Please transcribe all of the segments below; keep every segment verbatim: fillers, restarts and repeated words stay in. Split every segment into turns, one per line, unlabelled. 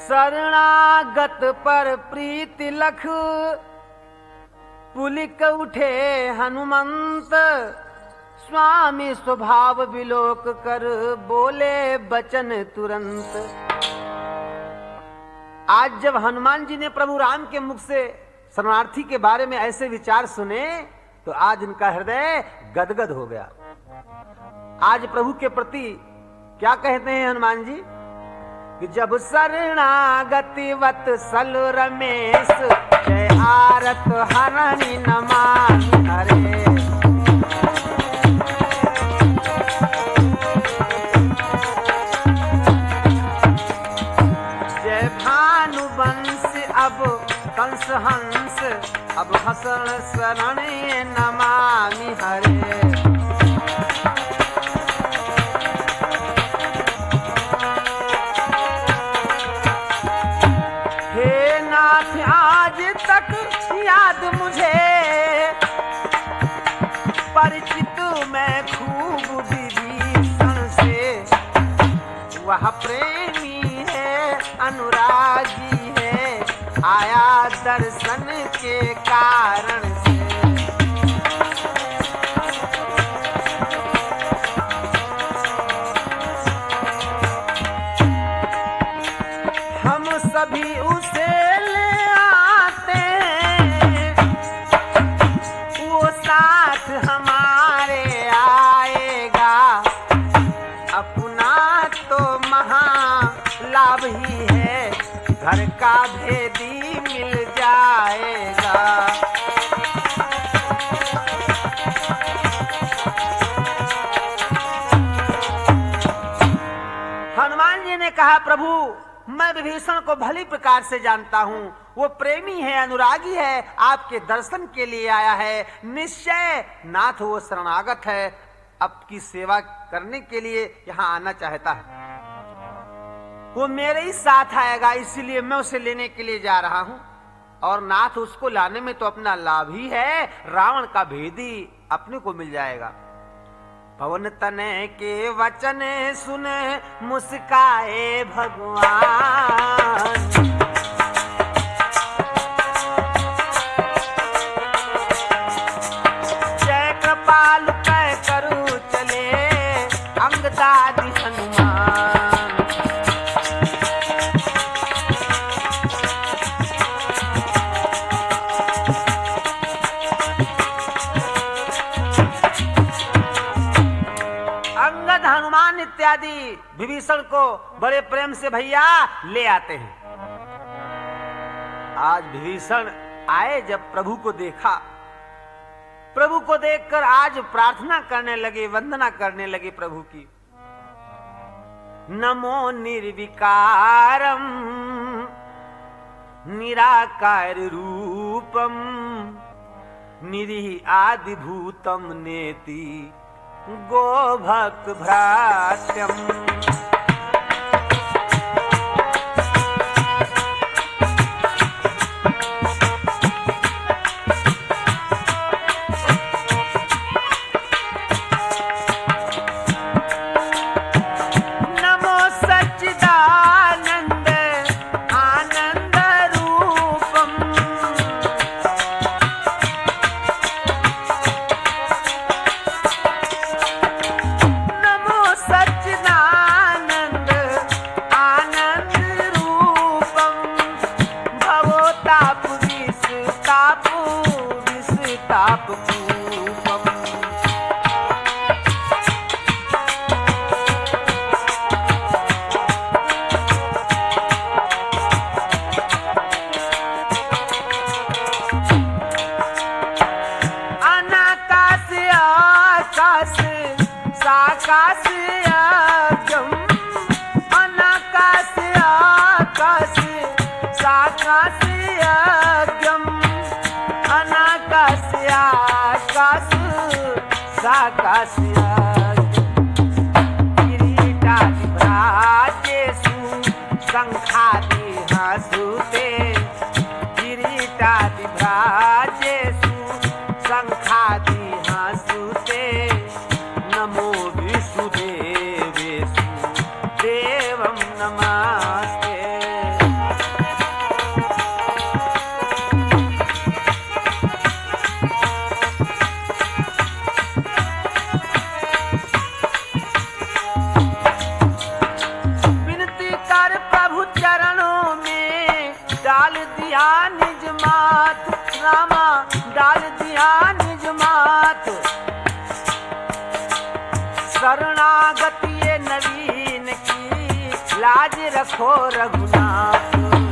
शरणागत पर प्रीति लख, पुलिक उठे हनुमंत। स्वामी स्वभाव विलोक कर, बोले बचन तुरंत। आज जब हनुमान जी ने प्रभु राम के मुख से शरणार्थी के बारे में ऐसे विचार सुने तो आज इनका हृदय गदगद हो गया। आज प्रभु के प्रति क्या कहते हैं हनुमान जी कि जब शरणागति वत सल रमेश, जय आरत हरणी नमामि हरे। जय भानुवंश अब कंस हंस, अब हसन शरण नमामि हरे। आज तक याद मुझे परिचित मैं खूब विभीषण से। वह प्रेमी है अनुरागी है, आया दर्शन के कारण से। हम सभी उसे हमारे आएगा, अपना तो महा लाभ ही है, घर का भेदी मिल जाएगा। हनुमान जी ने कहा प्रभु मैं विभीषण को भली प्रकार से जानता हूँ, वो प्रेमी है अनुरागी है, आपके दर्शन के लिए आया है। निश्चय नाथ वो शरणागत है, आपकी सेवा करने के लिए यहाँ आना चाहता है। वो मेरे ही साथ आएगा, इसीलिए मैं उसे लेने के लिए जा रहा हूँ। और नाथ उसको लाने में तो अपना लाभ ही है, रावण का भेदी अपने को मिल जाएगा। पवन तने के वचन सुने मुस्काए भगवान। जय कृपाल कह करू चले अंगदादि हनुमान। हनुमान इत्यादि विभीषण को बड़े प्रेम से भैया ले आते हैं। आज विभीषण आए, जब प्रभु को देखा, प्रभु को देखकर आज प्रार्थना करने लगे, वंदना करने लगे प्रभु की। नमो निर्विकारम निराकार रूपम, निरीह आदि भूतम नेति गोभक्त भ्रात्यम। देवम नमस्ते। दिया निज मात, रामा डाल दिया निज मात। शरणागति ये नवीन की, लाज रखो रघुनाथ।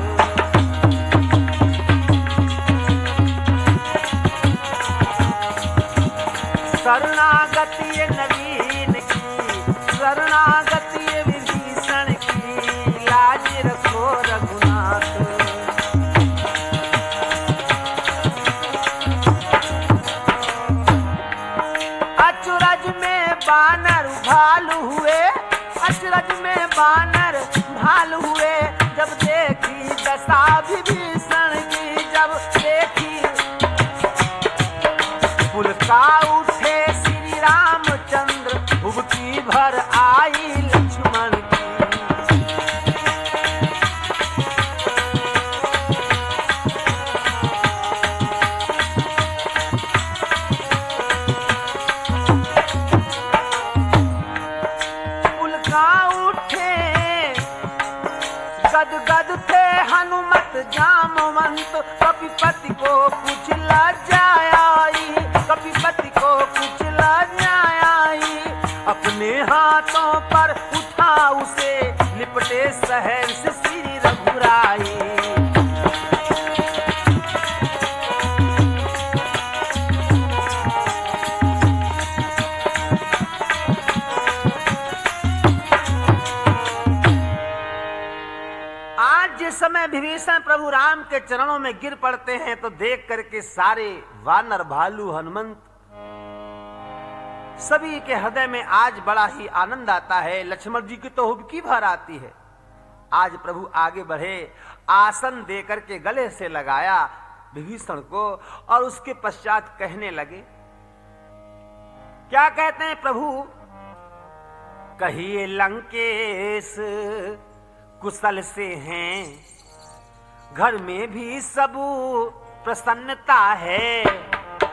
शरणागति ये नवीन की, शरणागति ये विभीषण की, लाज रखो रघुनाथ। अचरज में बानर भालू हुए, अचरज में बानर भालू हुए, जब देखी दशा विभीषण की, जब देखी पुलका उठे श्री रामचंद्र, हुबकी भर आई लक्ष्मण की। पुलका उठे गद गद थे हनुमत जामवंत, कपिपति को कुछ लज्जा आई, कपिपति को कुछ लज्जा आई। अपने हाथों पर उठा उसे, लिपटे सहर्ष श्री रघुराई। आज जिस समय विभीषण प्रभु राम के चरणों में गिर पड़ते हैं तो देख करके सारे वानर भालू हनुमंत सभी के हृदय में आज बड़ा ही आनंद आता है। लक्ष्मण जी की तो हुबकी भर आती है। आज प्रभु आगे बढ़े, आसन दे करके गले से लगाया विभीषण को और उसके पश्चात कहने लगे। क्या कहते हैं प्रभु? कहिए लंकेश कुशल से हैं, घर में भी सब प्रसन्नता है।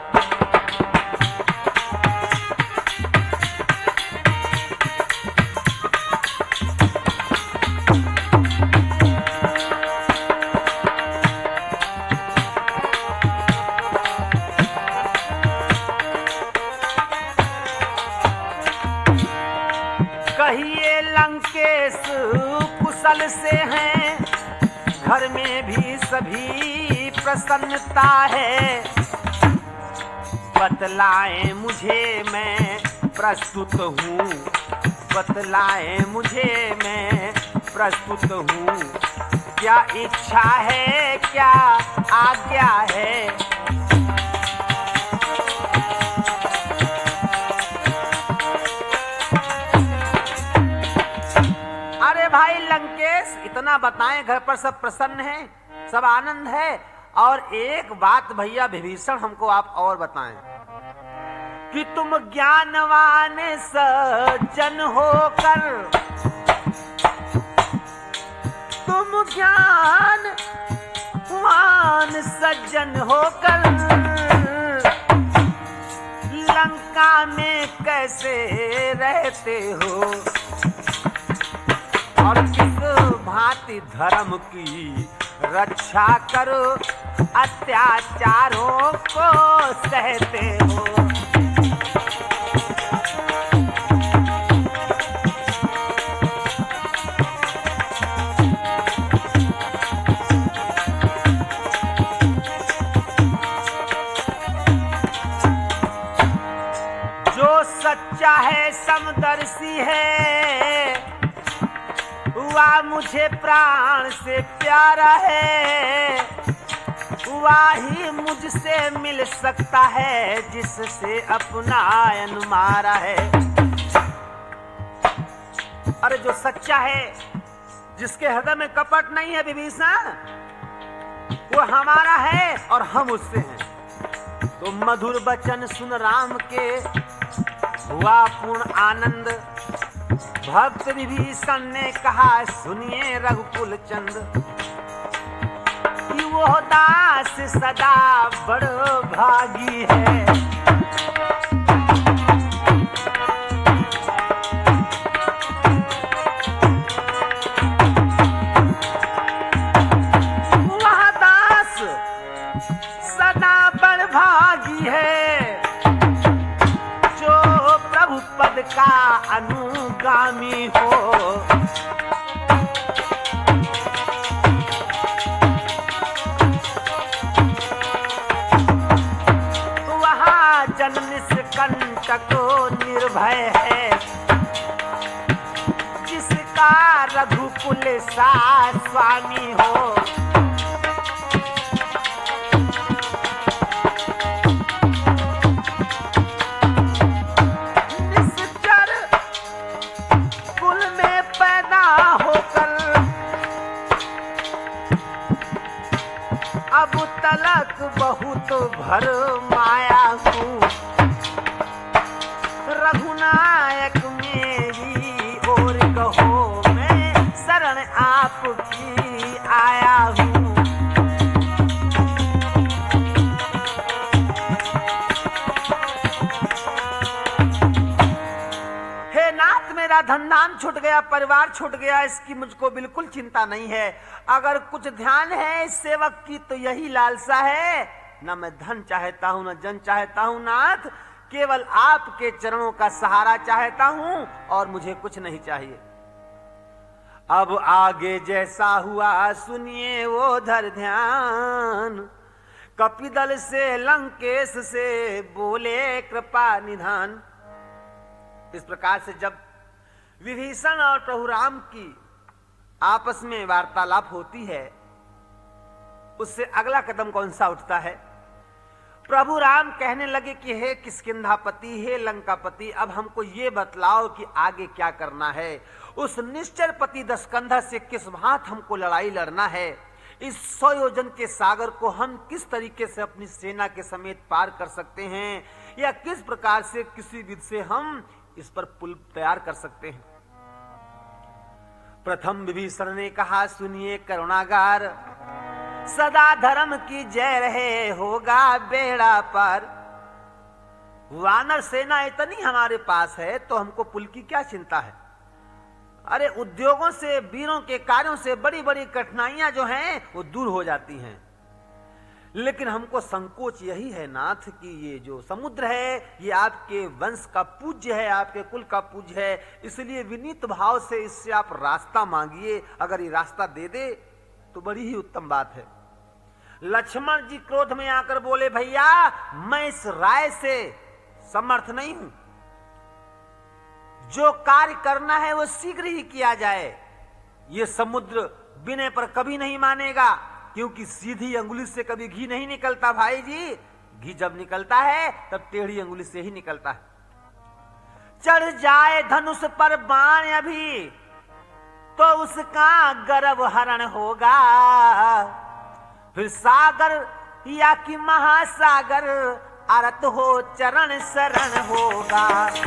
कहिए लंकेश कुशल से हैं, घर में भी सभी प्रसन्नता है। बतलाएं मुझे मैं प्रस्तुत हूँ, बतलाएं मुझे मैं प्रस्तुत हूँ। क्या इच्छा है, क्या आज्ञा है? अरे भाई लंकेश, इतना बताएं, घर पर सब प्रसन्न हैं, सब आनंद है। और एक बात भैया विभीषण हमको आप और बताएं कि तुम ज्ञानवान सज्जन होकर, तुम ज्ञानवान सज्जन होकर लंका में कैसे रहते हो, और किस भांति धर्म की रक्षा करो, अत्याचारों को सहते हो। जो सच्चा है समदर्शी है, वह मुझे प्राण से प्यारा है। वह ही मुझसे मिल सकता है जिससे अपनायन मारा है। अरे जो सच्चा है, जिसके हृदय में कपट नहीं है विभीषण, वो हमारा है और हम उससे हैं। तो मधुर वचन सुन राम के हुआ पूर्ण आनंद। भक्त विभीषण ने कहा, सुनिए रघुकुल चंद, कि वो दास सदा बड़ भागी है। वह दास अनुगामी हो। वहाँ जन्म निष्कंटक निर्भय है, जिसका रघुकुल सा स्वामी हो। अब तलक बहुत भर माया हूँ, रघुनायक मेरी ओर कहो, मैं शरण आपकी आया हूँ। हे नाथ, मेरा धनधान छूट गया, परिवार छूट गया, इसकी मुझको बिल्कुल चिंता नहीं है। अगर कुछ ध्यान है इस सेवक की तो यही लालसा है, न मैं धन चाहता हूं न जन चाहता हूं नाथ, केवल आपके चरणों का सहारा चाहता हूं और मुझे कुछ नहीं चाहिए। अब आगे जैसा हुआ सुनिए वो धर ध्यान, कपिदल से लंकेश से बोले कृपा निधान। इस प्रकार से जब विभीषण और प्रभु राम की आपस में वार्तालाप होती है, उससे अगला कदम कौन सा उठता है? प्रभु राम कहने लगे कि हे किष्किंधापति, हे लंकापति, अब हमको ये बतलाओ कि आगे क्या करना है। उस निश्चर पति दशकंधा से किस भांत हमको लड़ाई लड़ना है। इस सौ योजन के सागर को हम किस तरीके से अपनी सेना के समेत पार कर सकते हैं, या किस प्रकार से किसी विधि से हम इस पर पुल तैयार कर सकते हैं। प्रथम विभीषण ने कहा, सुनिए करुणागार, सदा धर्म की जय रहे, होगा बेड़ा पार। वानर सेना इतनी हमारे पास है तो हमको पुल की क्या चिंता है। अरे उद्योगों से, वीरों के कार्यों से बड़ी बड़ी कठिनाइयां जो हैं वो दूर हो जाती हैं, लेकिन हमको संकोच यही है नाथ कि ये जो समुद्र है ये आपके वंश का पूज्य है, आपके कुल का पूज्य है, इसलिए विनीत भाव से इससे आप रास्ता मांगिए। अगर ये रास्ता दे दे तो बड़ी ही उत्तम बात है। लक्ष्मण जी क्रोध में आकर बोले, भैया मैं इस राय से समर्थ नहीं हूं, जो कार्य करना है वो शीघ्र ही किया जाए। ये समुद्र विनय पर कभी नहीं मानेगा, क्योंकि सीधी अंगुली से कभी घी नहीं निकलता भाई जी। घी जब निकलता है तब टेढ़ी अंगुली से ही निकलता है। चढ़ जाए धनुष पर बाण अभी तो उसका गर्व हरण होगा, फिर सागर या कि महासागर आरत हो चरण शरण होगा।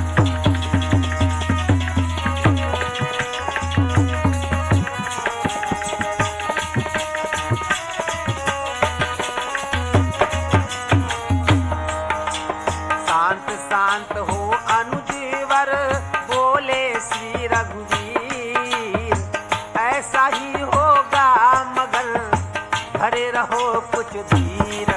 शांत हो अनुजीवर, बोले श्री रघुवीर, ऐसा ही होगा मगर धरे रहो कुछ धीर।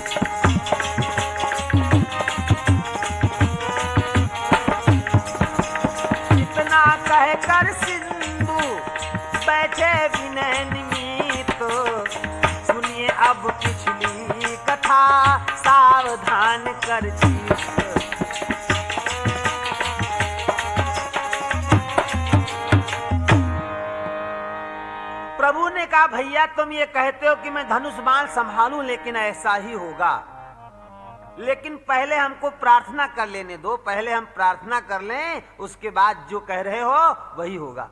इतना कहकर सिंधु बैठे विनय निमित, सुनिए अब पिछली कथा सावधान कर चित। प्रभु ने कहा, भैया तुम ये कहते हो कि मैं धनुष बाण संभालूं, लेकिन ऐसा ही होगा, लेकिन पहले हमको प्रार्थना कर लेने दो, पहले हम प्रार्थना कर लें, उसके बाद जो कह रहे हो वही होगा।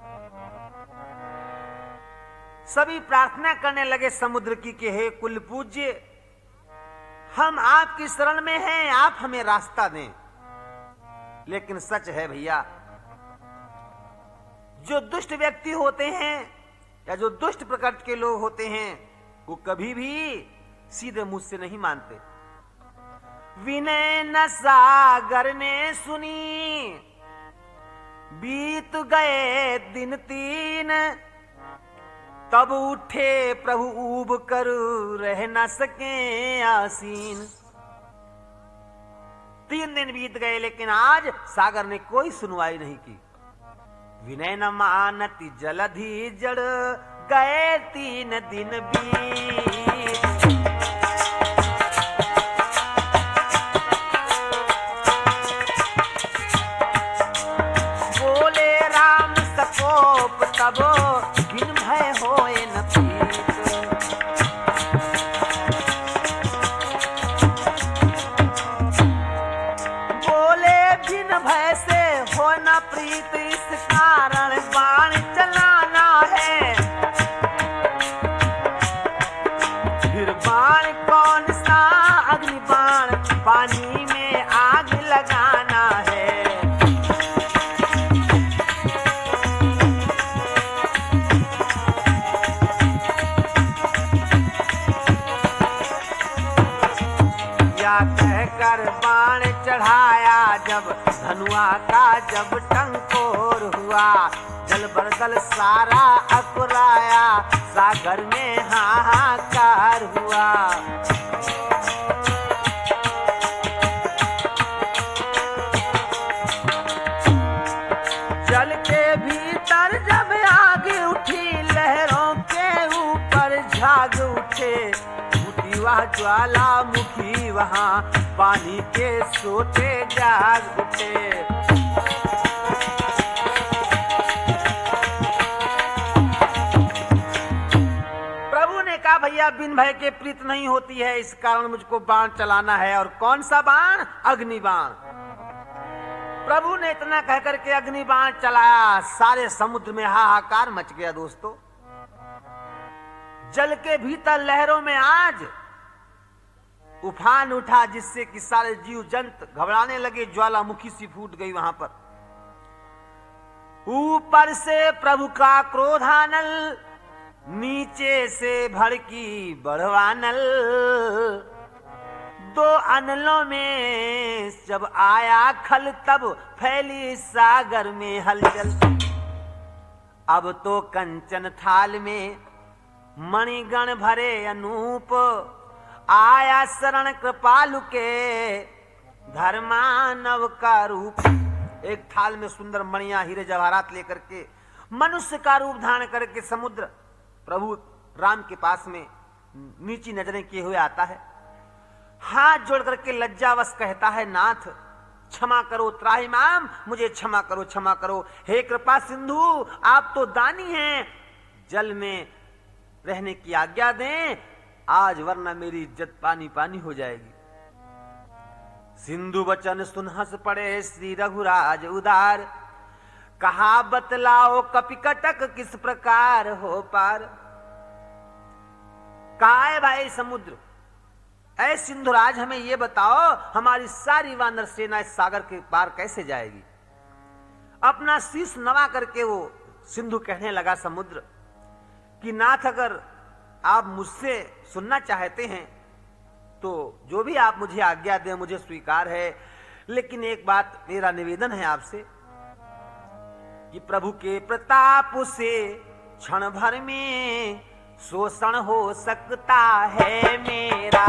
सभी प्रार्थना करने लगे समुद्र की कि हे कुल पूज्य, हम आपकी शरण में हैं, आप हमें रास्ता दें। लेकिन सच है भैया, जो दुष्ट व्यक्ति होते हैं या जो दुष्ट प्रकृति के लोग होते हैं वो कभी भी सीधे मुझ से नहीं मानते। विनय न सागर ने सुनी, बीत गए दिन तीन, तब उठे प्रभु ऊब कर रह न सके आसीन। तीन दिन बीत गए लेकिन आज सागर ने कोई सुनवाई नहीं की। विनय न मानती जलधि जड़ गए तीन दिन बीत। बोले राम सकोप तब बिन भय होए न प्रीत। बोले बिन भय से हो न प्रीत, इस कारण बाण चलाना है। फिर बाण कौन सा अग्नि बाण, पानी में आग लगाना है। या कहकर बाण चढ़ाया जब धनुआ का जब टंकोर हुआ। जल बरदल सारा अकुराया, सागर में हाहाकार हुआ। जल के भीतर जब आग उठी, लहरों के ऊपर झाग उठे। उठी वह ज्वालामुखी वहां, पानी के सोते जाग उठे। प्रभु ने कहा भैया बिन भय के प्रीत नहीं होती है, इस कारण मुझको बाण चलाना है। और कौन सा बाण? अग्नि बाण। प्रभु ने इतना कहकर के अग्नि बाण चलाया, सारे समुद्र में हाहाकार मच गया। दोस्तों, जल के भीतर लहरों में आज उफान उठा, जिससे कि सारे जीव जंत घबराने लगे। ज्वालामुखी सी फूट गई वहां पर। ऊपर से प्रभु का क्रोधानल, नीचे से भड़की बढ़वानल। दो अनलों में जब आया खल, तब फैली सागर में हलचल। अब तो कंचन थाल में मणिगण भरे अनूप, आया शरण कृपालु के धर्मानव का रूप। एक थाल में सुंदर मणियां हीरे जवाहरात लेकर के मनुष्य का रूप धारण करके समुद्र प्रभु राम के पास में नीची नजरें किए हुए आता है। हाथ जोड़ करके लज्जावश कहता है, नाथ क्षमा करो, त्राहिमाम मुझे क्षमा करो, क्षमा करो। हे कृपा सिंधु, आप तो दानी हैं, जल में रहने की आज्ञा दें आज, वरना मेरी इज्जत पानी पानी हो जाएगी। सिंधु वचन सुन हंस पड़े श्री रघुराज उदार। कहा बतलाओ कपिकटक किस प्रकार हो पार। कहा है भाई समुद्र, ऐ सिंधुराज हमें ये बताओ, हमारी सारी वानर सेना इस सागर के पार कैसे जाएगी। अपना शीश नवा करके वो सिंधु कहने लगा समुद्र कि नाथ, अगर आप मुझसे सुनना चाहते हैं तो जो भी आप मुझे आज्ञा दें मुझे स्वीकार है। लेकिन एक बात मेरा निवेदन है आपसे कि प्रभु के प्रताप से क्षण भर में शोषण हो सकता है मेरा।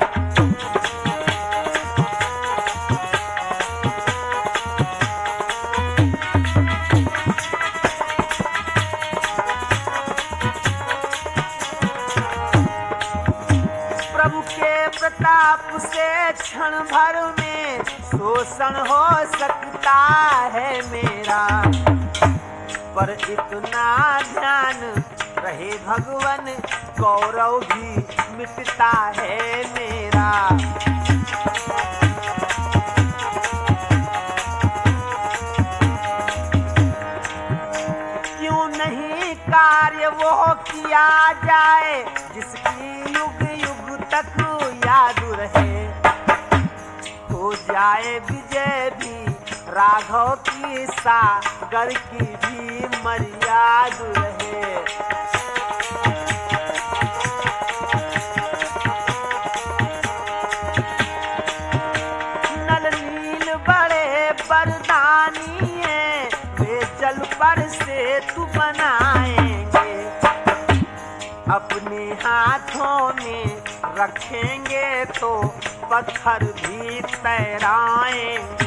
प्रभु के प्रताप से क्षण भर में शोषण हो सकता है मेरा। पर इतना ध्यान रहे भगवन, गौरव भी मिटता है मेरा। क्यों नहीं कार्य वो किया जाए जिसकी युग युग तक याद रहे। हो जाए विजय भी राघव की, सागर की भी मर्याद रहे। नल नील बड़े बरदानी है, वे जल पर से तू बनाएंगे। अपने हाथों में रखेंगे तो पत्थर भी तैराएंगे।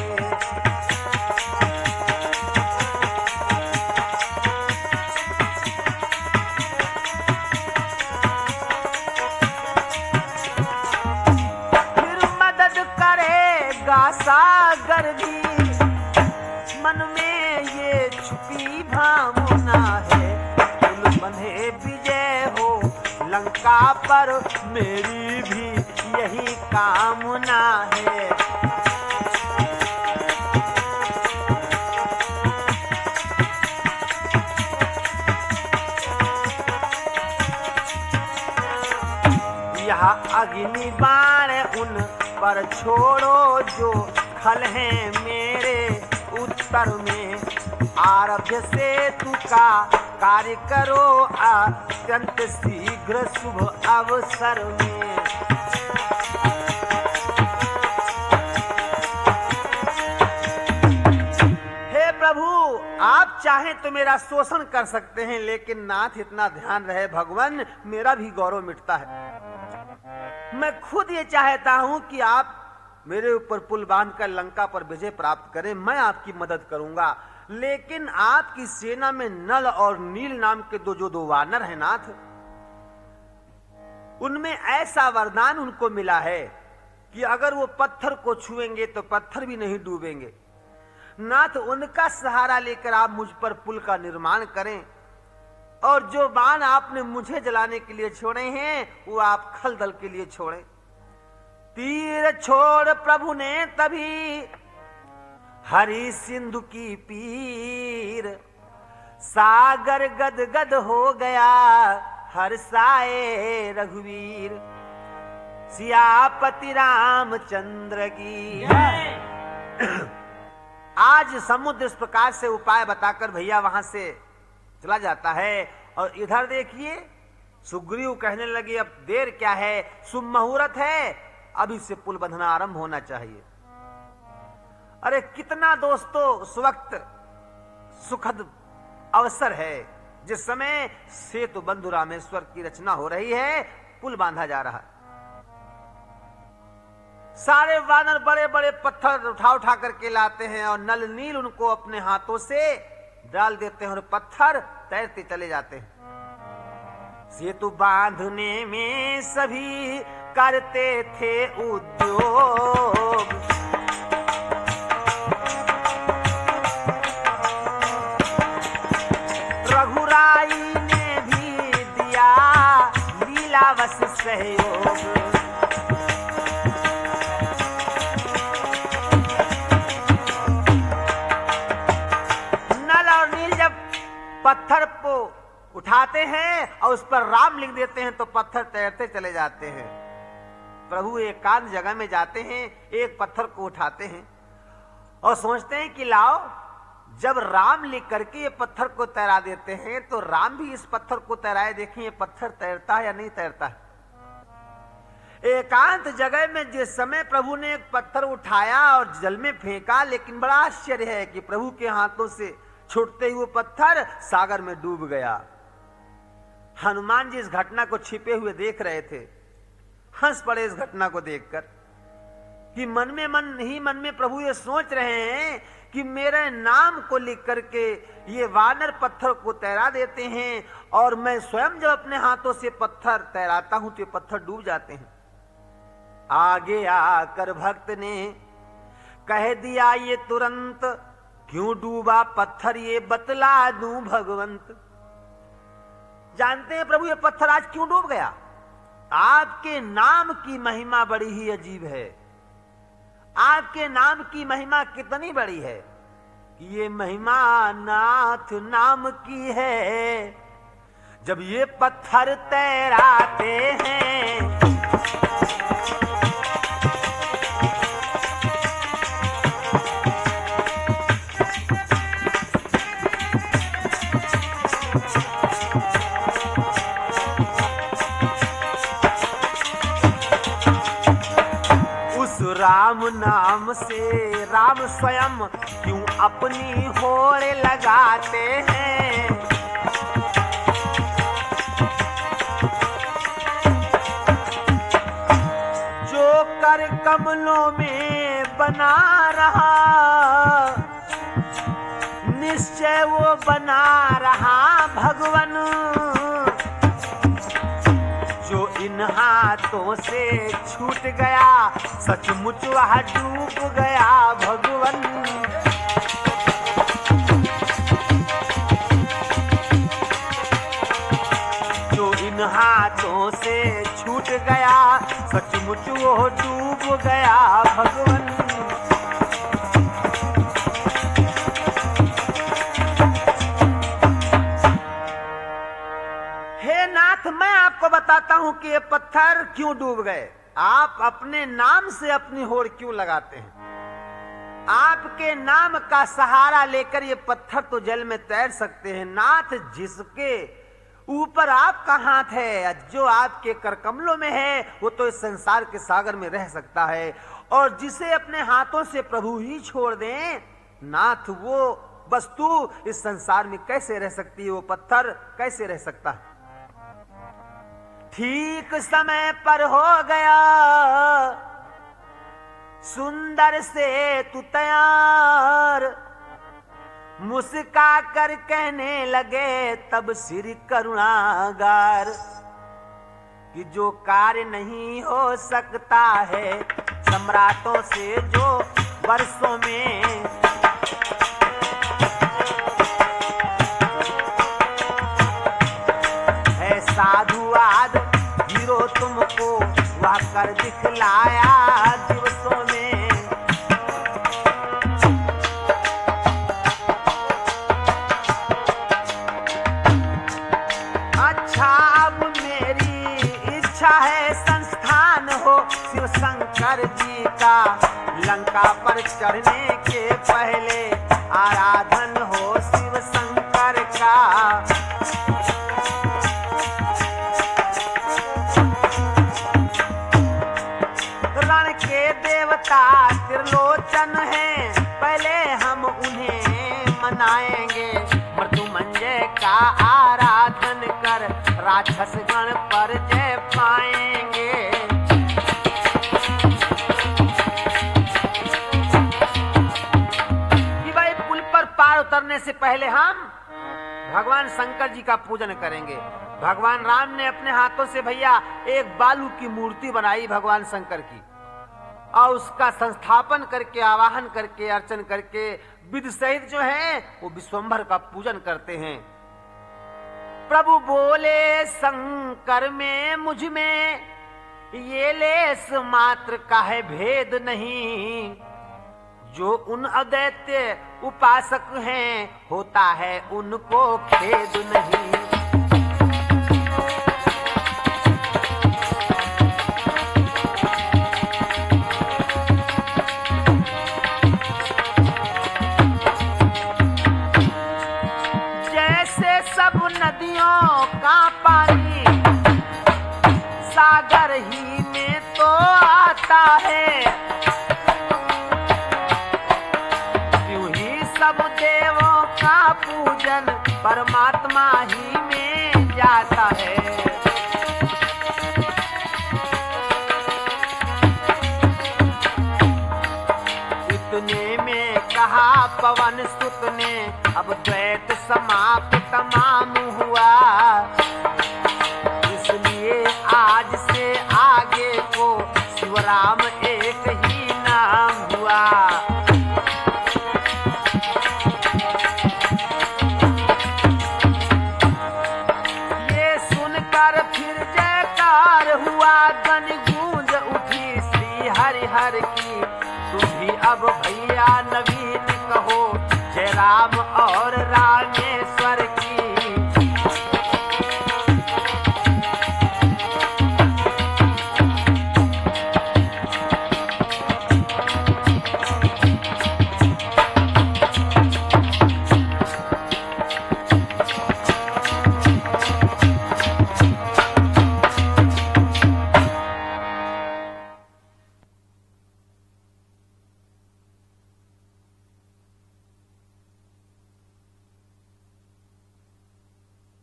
फिर मदद करेगा सागर भी, मन में ये छुपी भावना है, पुल बंधे विजय हो लंका पर, मेरी भी यही कामना है। यह अग्नि बाण उन पर छोड़ो जो खल हैं मेरे उत्तर में, आरभ्य सेतु का कार्य करो अत्यंत शीघ्र शुभ अवसर में। हे प्रभु, आप चाहें तो मेरा शोषण कर सकते हैं, लेकिन नाथ इतना ध्यान रहे भगवान, मेरा भी गौरव मिटता है। मैं खुद ये चाहता हूं कि आप मेरे ऊपर पुल बांधकर लंका पर विजय प्राप्त करें, मैं आपकी मदद करूंगा, लेकिन आपकी सेना में नल और नील नाम के दो जो दो वानर हैं नाथ, उनमें ऐसा वरदान उनको मिला है कि अगर वो पत्थर को छुएंगे तो पत्थर भी नहीं डूबेंगे। नाथ, उनका सहारा लेकर आप मुझ पर पुल का निर्माण करें, और जो बाण आपने मुझे जलाने के लिए छोड़े हैं वो आप खल दल के लिए छोड़े। तीर छोड़ प्रभु ने तभी हरि सिंधु की पीर, सागर गद गद हो गया हर्षाए रघुवीर, सियापति रामचंद्र की। आज समुद्र इस प्रकार से उपाय बताकर भैया वहां से चला जाता है, और इधर देखिए सुग्रीव कहने लगे अब देर क्या है, शुभ मुहूर्त है, अभी से पुल बंधना आरंभ होना चाहिए। अरे कितना दोस्तों उस वक्त सुखद अवसर है जिस समय सेतु बंधु रामेश्वर की रचना हो रही है, पुल बांधा जा रहा है। सारे वानर बड़े बड़े पत्थर उठा उठा करके लाते हैं और नल नील उनको अपने हाथों से डाल देते हैं और पत्थर तैरते चले जाते हैं। सेतु बांधने में सभी करते थे उद्योग, रघुराई ने भी दिया लीलावश सहयोग। पत्थर को उठाते हैं और उस पर राम लिख देते हैं तो पत्थर तैरते चले जाते हैं। प्रभु एकांत जगह में जाते हैं, एक पत्थर को उठाते हैं और सोचते हैं कि लाओ, जब राम लिख करके ये पत्थर को तैरा देते हैं तो राम भी इस पत्थर को तैराए, देखें ये पत्थर तैरता है या नहीं तैरता है। एकांत जगह में जिस समय प्रभु ने एक पत्थर उठाया और जल में फेंका, लेकिन बड़ा आश्चर्य है कि प्रभु के हाथों से छूटते हुए पत्थर सागर में डूब गया। हनुमान जी इस घटना को छिपे हुए देख रहे थे, हंस पड़े इस घटना को देखकर कि मन में मन ही मन में प्रभु ये सोच रहे हैं कि मेरे नाम को लिख करके ये वानर पत्थर को तैरा देते हैं और मैं स्वयं जब अपने हाथों से पत्थर तैराता हूं तो ये पत्थर डूब जाते हैं। आगे आकर भक्त ने कह दिया ये तुरंत, क्यों डूबा पत्थर ये बतला दूं भगवंत। जानते हैं प्रभु ये पत्थर आज क्यों डूब गया? आपके नाम की महिमा बड़ी ही अजीब है। आपके नाम की महिमा कितनी बड़ी है कि ये महिमा नाथ नाम की है। जब ये पत्थर तैराते हैं राम नाम से राम स्वयं क्यों अपनी होड़ लगाते हैं। जो कर कम हाथों से छूट गया, सचमुच वह डूब गया भगवन। जो इन हाथों से छूट गया, सचमुच वो डूब गया भगवन। मैं आपको बताता हूं कि ये पत्थर क्यों डूब गए। आप अपने नाम से अपनी होड़ क्यों लगाते हैं? आपके नाम का सहारा लेकर ये पत्थर तो जल में तैर सकते हैं। नाथ जिसके ऊपर आपका हाथ है, जो आपके करकमलों में है, वो तो इस संसार के सागर में रह सकता है। और जिसे अपने हाथों से प्रभु ही छोड़ दें, नाथ वो वस्तु इस संसार में कैसे रह सकती है? वो पत्थर कैसे रह सकता है? ठीक समय पर हो गया सुंदर से तू तैयार, मुस्का कर कहने लगे तब सिर करुणागार, कि जो कार्य नहीं हो सकता है सम्राटों से जो वर्षों में, है साधुवाद हीरो तुमको वह कर दिखलाया दिवसों में। अच्छा अब मेरी इच्छा है संस्थान हो शिव शंकर जी का, लंका पर चढ़ने के पहले आराधन हो शिव शंकर का। त्रिलोचन है पहले हम उन्हें मनाएंगे, मृत्युंजय का आराधन कर राक्षस गण पर जय पाएंगे। कि भाई पुल पर पार उतरने से पहले हम भगवान शंकर जी का पूजन करेंगे। भगवान राम ने अपने हाथों से भैया एक बालू की मूर्ति बनाई भगवान शंकर की, और उसका संस्थापन करके आवाहन करके अर्चन करके विधि सहित जो है वो विश्वंभर का पूजन करते हैं। प्रभु बोले शंकर में मुझ में ये लेस मात्र का है भेद नहीं, जो उन अद्वैत उपासक हैं होता है उनको खेद नहीं। सब नदियों का पानी सागर ही में तो आता है, यूं ही सब देवों का पूजन परमात्मा ही में जाता है। इतने में कहा पवन सुत ने अब द्वैत समाप्त तमाम हुआ, इसलिए आज से आगे को शिवराम एक ही नाम हुआ। ये सुनकर फिर जयकार हुआ